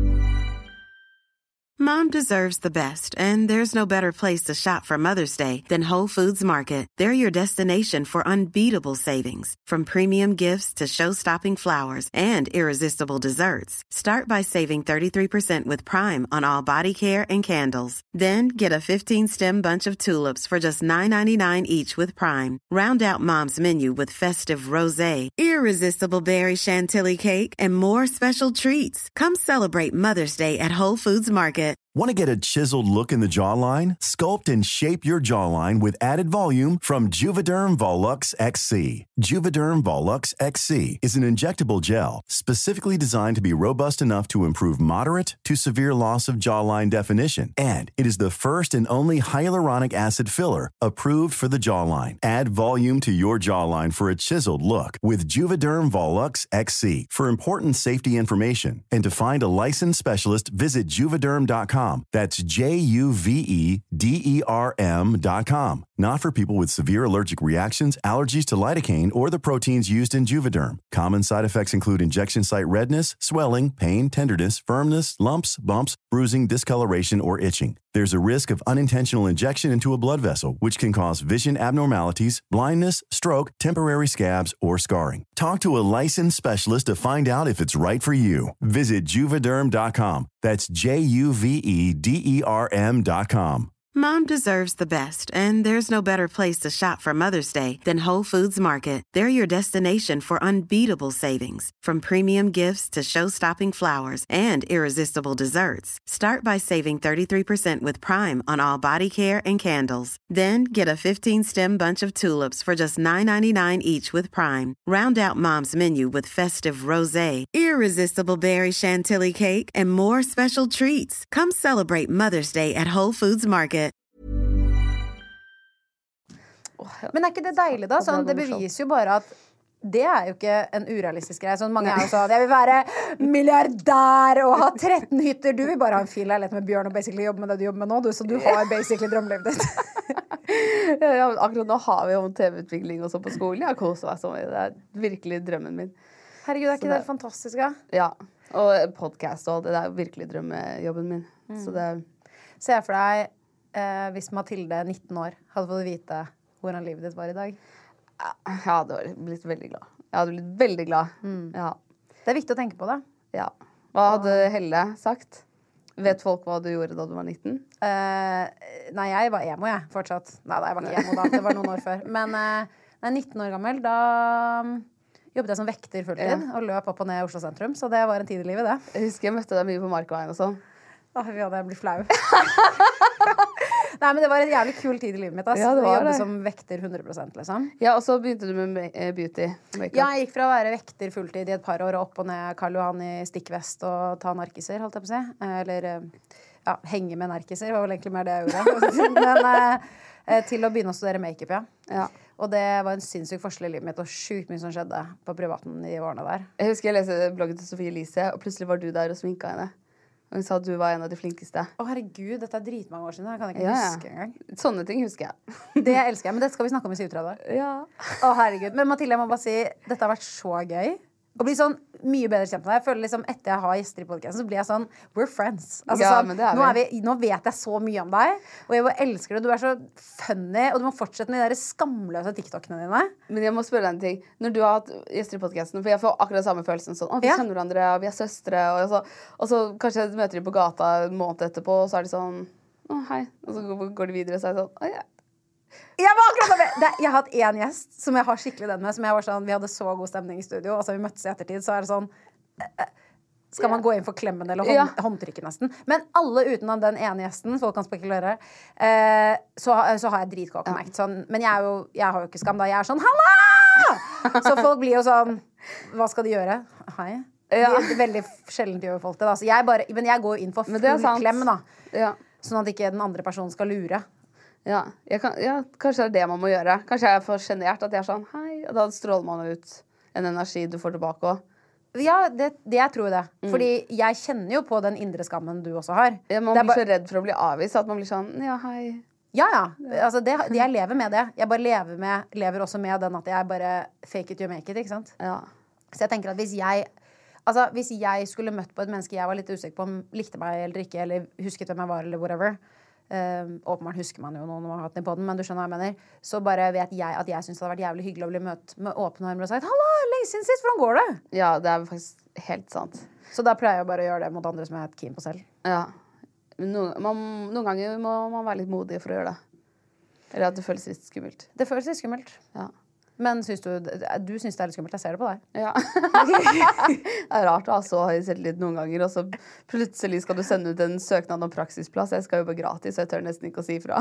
Mom deserves the best, and there's no better place to shop for Mother's Day than Whole Foods Market. They're your destination for unbeatable savings, from premium gifts to show-stopping flowers and irresistible desserts. Start by saving thirty-three percent with Prime on all body care and candles. Then get a fifteen-stem bunch of tulips for just nine ninety-nine each with Prime. Round out Mom's menu with festive rosé, irresistible berry chantilly cake, and more special treats. Come celebrate Mother's Day at Whole Foods Market. Want to get a chiseled look in the jawline? Sculpt and shape your jawline with added volume from Juvederm Volux X C. Juvederm Volux X C is an injectable gel specifically designed to be robust enough to improve moderate to severe loss of jawline definition. And it is the first and only hyaluronic acid filler approved for the jawline. Add volume to your jawline for a chiseled look with Juvederm Volux X C. For important safety information and to find a licensed specialist, visit juvederm dot com. That's J U V E D E R M dot com. Not for people with severe allergic reactions, allergies to lidocaine, or the proteins used in Juvederm. Common side effects include injection site redness, swelling, pain, tenderness, firmness, lumps, bumps, bruising, discoloration, or itching. There's a risk of unintentional injection into a blood vessel, which can cause vision abnormalities, blindness, stroke, temporary scabs, or scarring. Talk to a licensed specialist to find out if it's right for you. Visit Juvederm dot com. That's J U V E D E R M dot com. Mom deserves the best, and there's no better place to shop for Mother's Day than Whole Foods Market. They're your destination for unbeatable savings, from premium gifts to show-stopping flowers and irresistible desserts. Start by saving thirty-three percent with Prime on all body care and candles. Then get a fifteen-stem bunch of tulips for just nine ninety-nine each with Prime. Round out Mom's menu with festive rosé, irresistible berry chantilly cake, and more special treats. Come celebrate Mother's Day at Whole Foods Market. Men er ikke det deilig da? Sånn, det beviser jo bare at det er jo ikke en urealistisk greie. Sånn, mange er jo sånn, jeg vil være milliardær og ha tretten hytter. Du vil bare ha en fin leilighet med Bjørn og basically jobbe med det du jobber med nå, du, så du har basically drømmelivet ditt. Ja, akkurat nå har vi jo T V-utvikling også på skolen. Jeg koser meg så mye. Det er virkelig drømmen min. Herregud, er ikke det, det fantastisk, ja? Ja, og podcast og det er jo virkelig drømmejobben min. Mm. Så det Se for deg eh, hvis Mathilde, nitten år, hadde fått vite hvordan livet ditt var i dag. Jeg hadde blitt veldig glad. Jeg hadde blitt veldig glad. Mm. Ja. Det er viktig å tenke på det. Ja. Hva hadde Helle sagt? Vet folk hva du gjorde da du var nitten? Uh, nei, jeg var emo, jeg, fortsatt. Nei, jeg var ikke emo da. Det var noen år før. Men uh, nei, nitten år gammel, da um, jobbet jeg som vekter fulltid ja. Og løp opp og ned i Oslo sentrum. Så det var en tid i livet, det. Jeg husker jeg møtte deg mye på Markveien og sånn. Åh, vi hadde blitt flau. Nei, men det var en jævlig kul tid i livet mitt. Altså. Ja, det var jobbet det. Som vekter hundre prosent, liksom. Ja, og så begynte du med beauty. Makeup. Ja, jeg gikk fra å være vekter fulltid i et par år og opp og ned Karl Johan i stikkvest og ta narkiser, holdt jeg på å si. Eller, ja, henge med narkiser var vel egentlig mer det jeg gjorde. Men eh, til å begynne å studere makeup, ja. Ja. Og det var en sinnssyk forskjell i livet mitt, og sjukt mye som skjedde på privaten i årene der. Jeg husker jeg leste bloggen til Sofie Elise, og plutselig var du der og sminka henne. Og hun sa at du var en av de flinkeste. Å, herregud, dette er dritmange år siden. Jeg kan ikke ja, huske engang. Sånne ting husker jeg. Det elsker jeg, men det skal vi snakke om i syvtredje. Ja. Å, herregud. Men Mathilde, jeg må bare si, dette har vært så gøy. Å bli sånn mye bedre kjent med deg. Jeg føler liksom etter jeg har gjester i podcasten, så blir jeg sånn, we're friends. Altså, ja, sånn, men det er vi. Nå, er vi, nå vet jeg så mye om deg, og jeg elsker det. Du er så funny, og du må fortsette med de der skamløse TikTokene dine. Men jeg må spørre deg en ting. Når du har hatt gjester i podcasten, for jeg får akkurat samme følelsen sånn, å, vi ja. kjenner hverandre, og vi er søstre, og så, og så kanskje jeg møter de på gata en måned etterpå, og så er de sånn, å, hei. Og så går de videre, og så er det sånn, å, ja. Jeg, var akkurat det. Jeg har hatt en gjest som jeg har skikkelig den med, som jeg var sånn, vi hadde så god stemning i studio, og så vi møttes i ettertid, så er det sånn, skal man gå inn for klemmen eller hånd, ja. håndtrykket nesten. Men alle utenom den ene gjesten, folk kan spekulere, eh, så, så har jeg dritgod connect. Sånn, men jeg, er jo, jeg har jo ikke skam da. Jeg er sånn, halla! Så folk blir jo sånn, hva skal de gjøre? Hei. Ja. De, veldig sjeldent gjør folk det da. Så jeg bare, men jeg går inn for full klem da. Ja. Sånn at ikke den andre personen skal lure. Ja, jeg kan, ja, kanskje det er det man må gjøre. Kanskje jeg er for genert at jeg er sånn, hei, og da stråler man ut en energi du får tilbake også. Ja, det, det jeg tror det. Mm. Fordi jeg kjenner jo på den indre skammen du også har. Ja, man blir bare så redd for å bli avvist, at man blir sånn, ja, hei. Ja, ja. Altså, det, jeg lever med det. Jeg bare lever, med, lever også med den at jeg bare fake it, you make it, ikke sant? Ja. Så jeg tenker at hvis jeg, altså, hvis jeg skulle møtt på et menneske jeg var litt usikker på om likte meg eller ikke, eller husket hvem jeg var, eller whatever, Uh, åpenbart husker man jo noen har hatt den på den, men du skjønner hva jeg mener. Så bare vet jeg at jeg synes det hadde vært jævlig hyggelig å bli møtt med åpne armer og sagt, halla, lenge siden sist, hvordan går det? Ja, det er faktisk helt sant. Så da pleier jeg bare å gjøre det mot andre som jeg er keen på selv. Ja, men noen, man, noen ganger må man være litt modig for å gjøre det. Eller at det føles litt skummelt. Det føles litt skummelt. Ja. Men synes du, du synes det er litt skummelt, jeg ser det på deg. Ja. Det er rart å ha så høy selvtillit noen ganger, og så plutselig skal du sende ut en søknad om praksisplass. Jeg skal jobbe gratis, så jeg tør nesten ikke å si fra.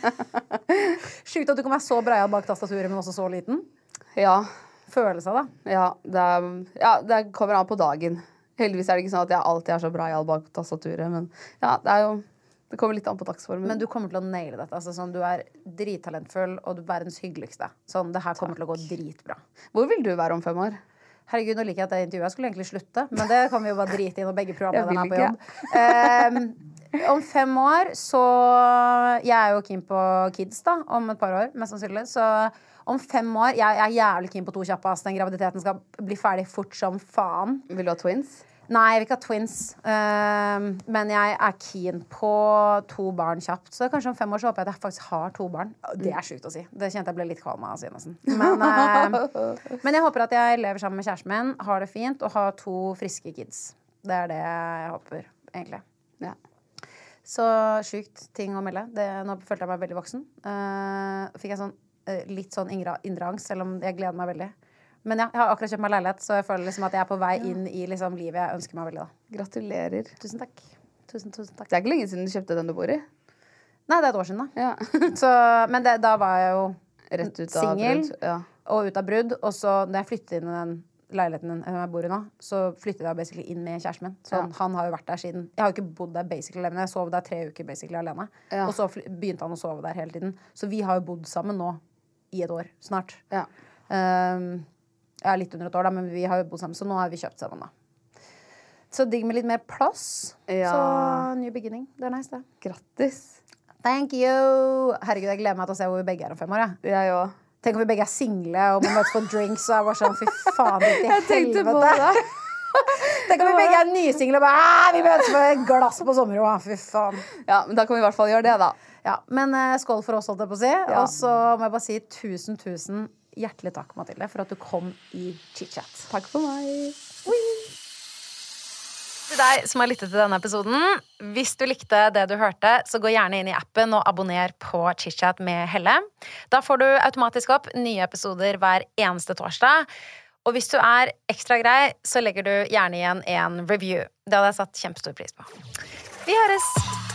Sjukt at du kan være så breial bak tastaturet, men også så liten. Ja. Følelse da. Ja, det, er, ja, det kommer an på dagen. Heldigvis er det ikke sånn at jeg alltid er så breial bak tastaturet, men ja, det er jo... Det kommer litt an på dagsformen. Men du kommer til å naile dette. Altså, sånn, du er drittalentfull, og du er verdens hyggeligste. Sånn, det her kommer Takk. Til å gå dritbra. Hvor vil du være om fem år? Herregud, nå liker jeg at det intervjuet. Jeg skulle egentlig slutte, men det kan vi jo bare drite i når begge programlederne er på jobb. Um, om fem år, så... Jeg er jo keen på kids da, om et par år, mest sannsynlig. Så om fem år, jeg, jeg er jævlig keen på to kjappe. Den graviditeten skal bli ferdig fort som faen. Vil du ha twins? Nei, jeg vil ikke ha twins, uh, men jeg er keen på to barn kjapt. Så kanskje om fem år så håper jeg at jeg faktisk har to barn. Det er sykt å si. Det kjente jeg ble litt kvalm av å si nesten. Men, uh, men jeg håper at jeg lever sammen med kjæresten min, har det fint, og har to friske kids. Det er det jeg håper, egentlig. Ja. Så sykt ting å melde. Det, nå følte jeg meg veldig voksen. Uh, fikk jeg sånn, uh, litt sånn indre, indre angst, selv om jeg gleder meg veldig. Men ja, jeg har akkurat kjøpt meg leilighet, så jeg føler liksom at jeg er på vei inn i liksom livet jeg ønsker meg veldig da. Gratulerer. Tusen takk. Tusen, tusen takk. Det er ikke lenge siden du kjøpte den du bor i. Nei, det er et år siden da. Ja. Så, men det, da var jeg jo rett ut av single, brudd. Ja. Og ut av brudd. Og så når jeg flyttet inn i den leiligheten jeg bor i nå, så flyttet jeg basically inn med kjæresten min. Så ja. Han har jo vært der siden. Jeg har jo ikke bodd der basically alene. Jeg sov der tre uker basically alene. Ja. Og så begynte han å sove der hele tiden. Så vi har jo bodd sammen nå i et år snart. Ja. Um, Ja, litt under et år da, men vi har jo bodd sammen, så nå har vi kjøpt sammen da. Så digg med litt mer plass. Ja. Så new beginning, det er nice det. Grattis. Thank you. Herregud, jeg gleder meg til å se hvor vi begge er om fem år, ja. Jeg også. Tenk om vi begge er single og må møtes på drinks, og jeg var sånn, fy faen, det Jeg tenkte på helvete. det. Tenk om vi begge er nysingle og bare, «Ah, vi møtes på et glass på sommerro, fy faen. Ja, men da kan vi i hvert fall gjøre det da. Ja, men uh, skål for oss, holdt jeg på å si. Ja. Og så må jeg bare si tusen, tusen hjertelig takk, Mathilde, for at du kom i Chit-Chat. Takk for meg. Til deg som har lyttet til denne episoden, hvis du likte det du hørte, så gå gjerne inn i appen og abonner på Chit-Chat med Helle. Da får du automatisk opp nye episoder hver eneste torsdag. Og hvis du er ekstra grei, så legger du gjerne igjen en review. Det hadde jeg satt kjempestor pris på. Vi høres!